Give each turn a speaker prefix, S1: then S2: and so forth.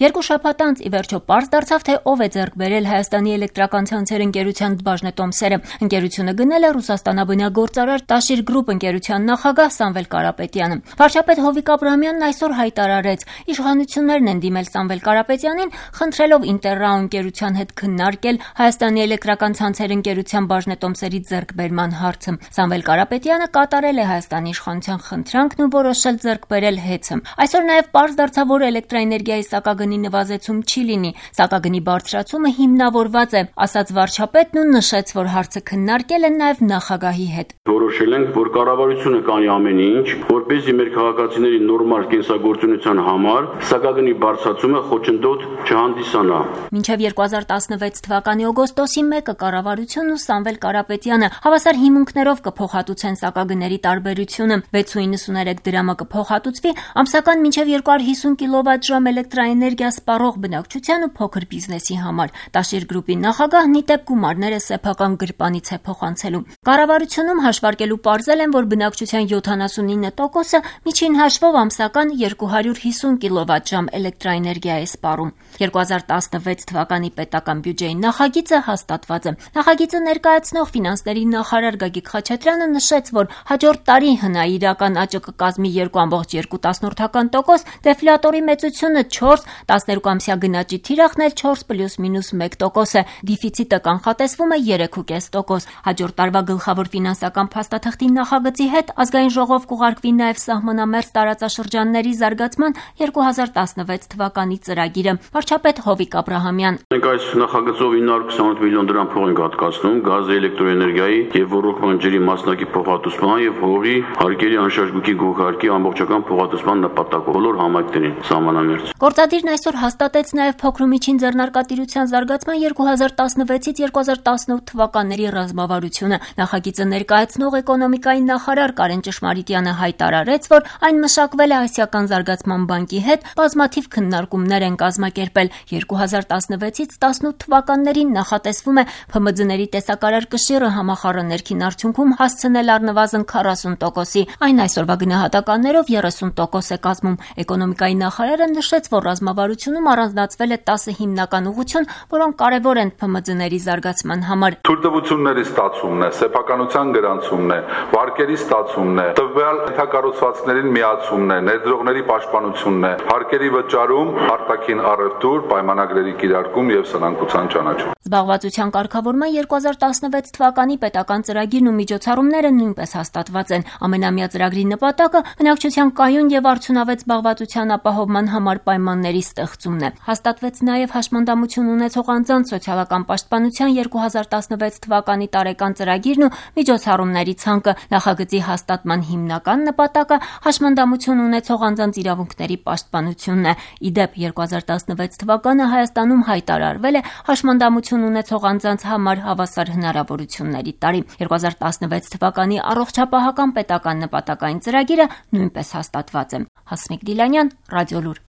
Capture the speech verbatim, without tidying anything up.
S1: Երկու շաբաթ անց ի վերջո պարզ դարձավ, թե ով է ձեռք բերել Հայաստանի էլեկտրական ցանցեր ընկերության բաժնետոմսերը։ Ընկերությունը գնել է Ռուսաստանաբնագործարար Տաշիր գրուպ ընկերության նախագահ Սամվել Կարապետյանը։ Վարչապետ Հովիկ Աբրահամյանն այսօր հայտարարեց, իշխանություններն են դիմել Սամվել Կարապետյանին, խնդրելով Ինտերրաո ընկերության հետ քննարկել Հայաստանի էլեկտրական ցանցեր ընկերության բաժնետոմսերի ձեռքբերման հարցը։ Սամվել Կարապետյանը կատարել է Հայաստանի իշխանության խնդրանքն ու որոշել ձեռք բերել հեծը։ Այսօր նաև պարզ դարձավ, որ էլեկտրաէներգիայի սակագնի նվազեցում չի լինի, սակագնի բարձրացումը հիմնավորված է, ասաց վարչապետն ու նշեց, որ հարցը քննարկել են նաև նախագահի հետ։
S2: Որոշել ենք, որ կառավարությունը կանի ամեն ինչ, որպեսզի մեր քաղաքացիների նորմալ կենսագործունեության համար սակագնի բարձրացումը խոչընդոտ չհանդիսանա։
S1: Մինչև երկու հազար տասնվեց թվականի օգոստոսի մեկը կառավարությունն ու Սամվել Կարապետյանը հավասար հիմունքներով կփոխհատուցեն սակագների տարբերությունը, վեց ու իննսուներեք դրամը կփոխհատուցվի ամսական մինչև երկու հարյուր հիսուն կիլովատժամ էլեկտրաէներգիա սպառող բնակչության ու փոքր բիզնեսի համար։ Տաշիր գրուպի նախագահն ի դեպ գումարները սեփական գրպանից է փոխանցելու։ Կառավարությունում հաշվարկելու պարզել են, որ բնակչության յոթանասունինը տոկոսը միջին հաշվով ամսական երկու հարյուր հիսուն կիլովատժամ էլեկտրաէներգիա է սպառում։ երկու հազար տասնվեց թվականի պետական բյուջեի նախագիծը հաստատված է։ Նախագիծը ներկայացնող ֆինանսների նախարար Գագիկ Խաչատրյանը նշեց, որ հաջորդ տարի հնայիրական աճը կկազմի երկու կόμμα երկու տոկոս, դեֆլյատորի մեծությունը չորս, տասներկուամսյա գնաճի թիրախն էլ չորս պլյուս մինուս մեկ տոկոս է, դիֆիցիտը կանխատեսվում է երեք կόμμα պենս տոկոս։ Հաջորդ տարվա գլխավոր ֆինանսական փաստաթղթի նախագծի հետ ազգային ժողով կուղարկվի նաև սահմանամերձ տարածաշրջանների զարգացման երկու հազար տասնվեց թվականի ծրագիրը։ Վարչապետ Հովիկ Աբրահամյան.
S2: Մենք այս նախագծով ինը հարյուր քսանութ միլիոն դրամ փող ենք հատկացնում գազի, էլեկտրոէներգիայի եւ ռոռոկման ջրի մասնակի փոխհատուցման եւ հողի հարկերի անշարժ գույքի գողարկի ամբողջական փոխհատուցման նպատակով բոլոր համայնքներին սահմանամերձ։
S1: Գործադիրն այսօր հաստատեց նաև փոքր ու միջին ձեռնարկատիրության զարգացման երկու հազար տասնվեցից երկու հազար տասնութ թվականների ռազմավարությունը։ Նախագիծը ներկայացնող էկոնոմիկայի նախարար Կարեն Ճշմարիտյանը հայտարարեց, որ այն մշակվել է Ասիական զարգացման բանկի հետ, բազմաթիվ քննարկումներ են կազմակերպել։ երկու հազար տասնվեցից տասնութ թվականներին նախատեսվում է ՓՄՁ-ների տեսակարար կշիռը համախառն ներքին արդյունքում հասցնել առնվազն քառասուն տոկոսի։ Այն այսօրվա գնահատականներով երեսուն տոկոս է կազմում։ Էկոնոմիկայի նախարարը նշեց, որ ռազմավարությունում առանձնացվել է տասը հիմնական ուղղություն, որոնք կարևոր են ՓՄԶ-ների զարգացման համար։
S3: Թույլտվությունների ստացումն է, սեփականության գրանցումն է, վարկերի ստացումն է, տվյալ ենթակառուցվածքներին միացումն է, ներդրողների պաշտպանությունն է, հարկերի վճարում, արտաքին առևտուր, պայմանագրերի կիրարկում եւ սնանկության ճանաչում։
S1: Զբաղվածության կարգավորման երկու հազար տասնվեց թվականի պետական ծրագիրն ու միջոցառումները նույնպես հաստատված են։ Ամենամյա ծրագրի նպատակը բնակչության կայուն եւ արդյունավետ զբաղվածության ապահովման համար պայմանների ստեղծումն է։ Հաստատվեց նաև հաշմանդամություն ունեցող անձանց սոցիալական պաշտպանության երկու հազար տասնվեց թվականի տարեկան ծրագիրն ու միջոցառումների ցանկը։ Նախագծի հաստատման հիմնական նպատակը հաշմանդամություն ունեցող անձանց իրավունքների պաշտպանությունն է։ Ի դեպ երկու հազար տասնվեց թվականը Հայաստանում հայտարարվել է հաշմանդամություն ունեցող անձանց համար հավասար հնարավորությունների տարի։ երկու հազար տասնվեց թվականի առողջապահական պետական նպատակային ծրագիրը նույնպես հաստատված է։ Հասմիկ Դիլանյան, Ռադիոլուր։